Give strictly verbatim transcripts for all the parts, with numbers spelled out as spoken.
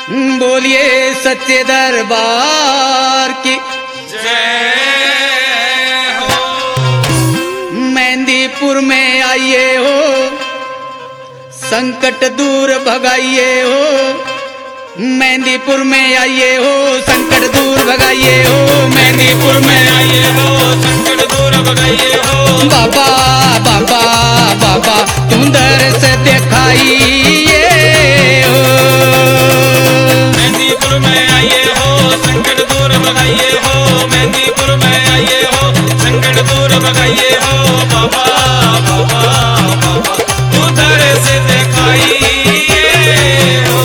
बोलिए सच्चे दरबार की जय हो। मेहंदीपुर में आइए हो, संकट दूर भगाइए हो। मेहंदीपुर में आइए हो, संकट दूर भगाइए हो। मेहंदीपुर में आइए हो, संकट दूर भगाइए हो। बाबा बाबा बाबा तुम दर्श दिखाइए हो। मेहंदीपुर में आइए हो, संकट दूर भगाइए हो। मेहंदीपुर में आइए हो, संकट दूर भगाइए हो। बाबा बाबा बाबा उधर से दिखाइए हो।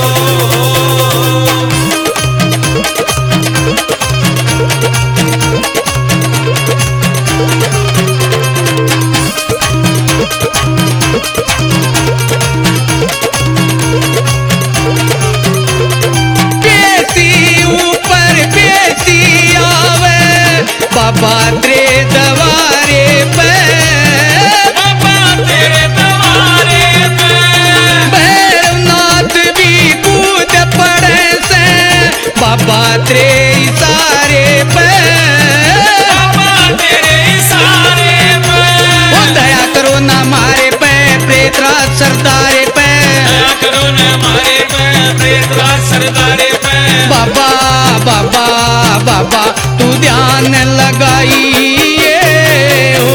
बाबा तेरे दवारे पे, बाबा तेरे दवारे पे, भैरवनाथ भी कूद पड़े से। बाबा तेरे इशारे पे, बाबा तेरे इशारे पे, ओ दया करो ना मारे पे, प्रेतराज सरदारे पे। दया करो ना मारे पे, प्रेतराज सरदारे पे। बाबा बाबा बाबा तू ध्यान लगाइए हो।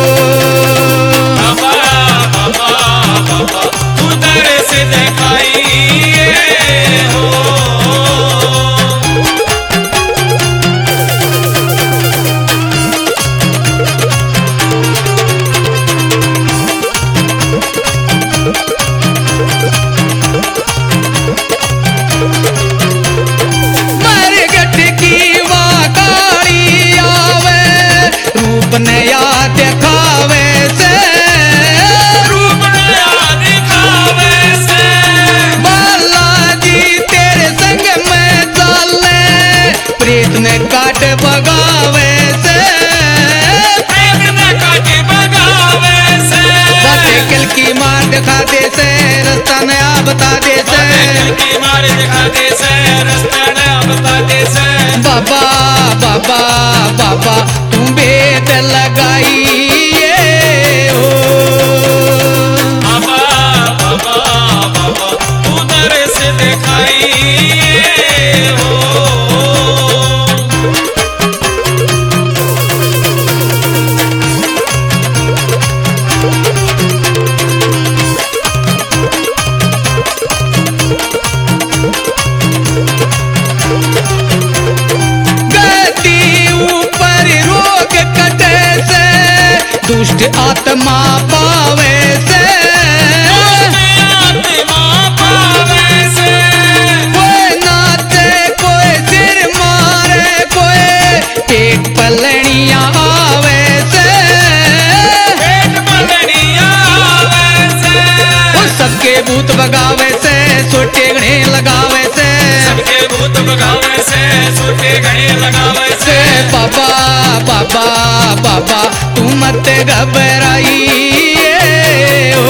बाबा बाबा बाबा उधर से दिखाइए हो। मरगट की वाकाड़ी आवे, रूप नया दिखावे से। रूप नया दिखावे से। बालाजी तेरे संग में चले, प्रेत ने काट भगावे से। प्रेत ने काट भगावे से। बातें कल की मार दिखा दे से, रास्ता नया बता दे से। बातें की मार दिखा दे से, रास्ता नया बता दे से। बाबा बाबा बाबा तुम भेद लगाइए हो। बाबा बाबा बाबा उधर से दिखाइए हो। गति ऊपर रोग कटे से, दुष्ट आत्मा पावे से। आत्मा पावे से। कोई नाचे कोई सिर मारे, कोई एक पलड़िया आवे से। पेट पलड़िया आवे से। वो सबके भूत भगावे से, सोटे गणे लगावे से। सबके भूत भगावे से, सूटे गणे लगावे से। बाबा बाबा बाबा तू मत घबराइए हो।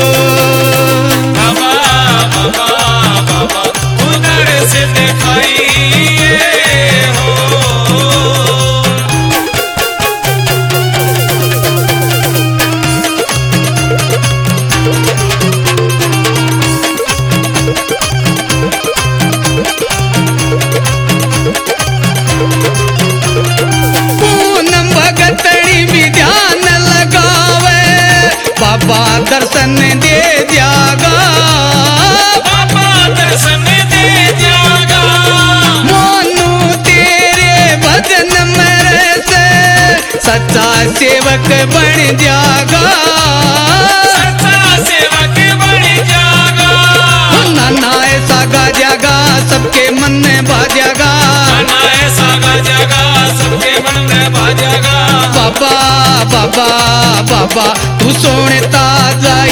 बाबा बाबा बाबा उधर से दिखाइए हो। पूनम भगतड़ी भी ध्यान लगावे, बाबा दर्शन दे जागा। बाबा दर्शन दे जागा। मोनू तेरे भजन मेरे से, सच्चा सेवक बन जागा। सच्चा सेवक बन जागा। नाना ऐसा गा जागा, सबके मन में बाजागा। नाना ऐसा गा जागा, सबके मन में बाजागा। बाबा बाबा बाबा तू सोने ताजा